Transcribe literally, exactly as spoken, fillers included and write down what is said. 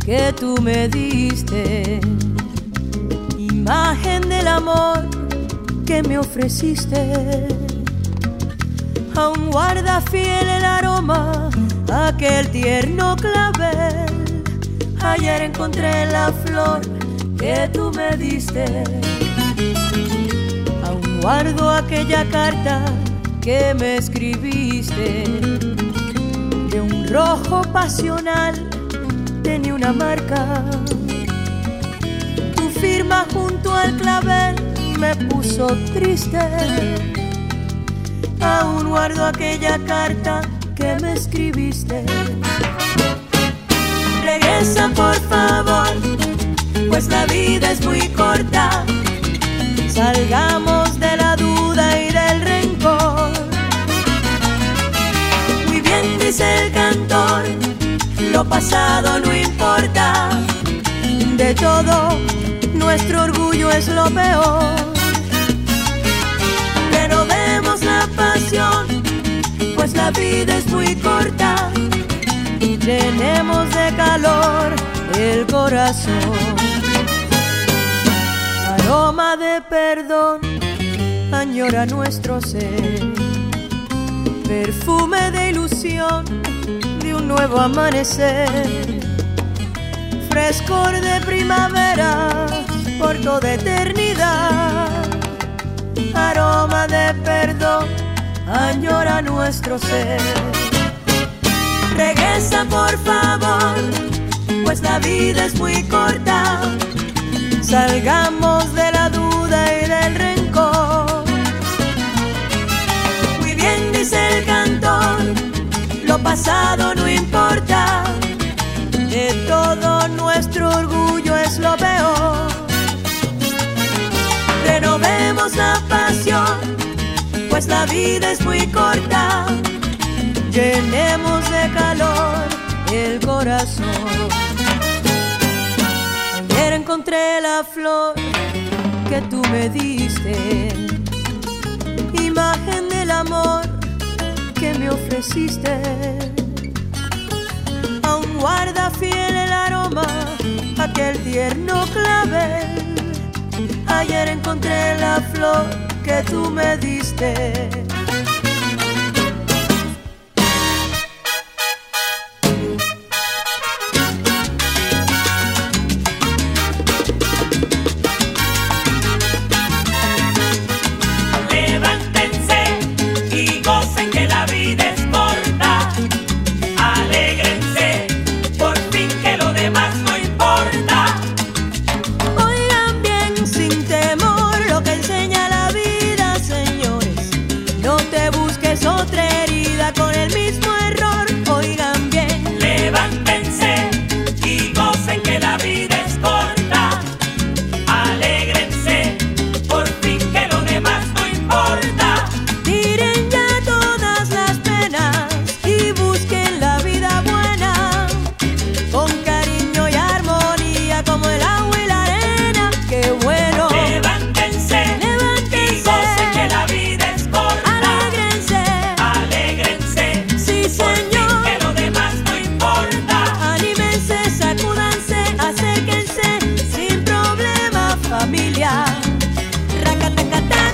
que tú me diste, imagen del amor que me ofreciste. Aún guarda fiel el aroma aquel tierno clavel. Ayer encontré la flor que tú me diste. Aún guardo aquella carta que me escribiste. De un rojo pasional tenía una marca. Tu firma junto al clavel me puso triste. Aún guardo aquella carta que me escribiste. Regresa por favor, pues la vida es muy corta. Salgamos de la duda y del rencor. Muy bien dice el cantor, lo pasado no importa. De todo, nuestro orgullo es lo peor. Renovemos la pasión, pues la vida es muy corta. Llenemos de calor el corazón. Aroma de perdón añora nuestro ser. Perfume de ilusión de un nuevo amanecer. Frescor de primavera por toda eternidad. Aroma de perdón añora nuestro ser. Regresa por favor, pues la vida es muy corta. Salgamos de la duda y del rencor. Muy bien dice el cantor, lo pasado no importa. De todo nuestro orgullo es lo peor. Renovemos la pasión, pues la vida es muy corta. Llenemos de calor el corazón. Ayer encontré la flor que tú me diste, imagen del amor que me ofreciste. Aún guarda fiel el aroma aquel tierno clavel. Ayer encontré la flor que tú me diste. Familia, racatacata.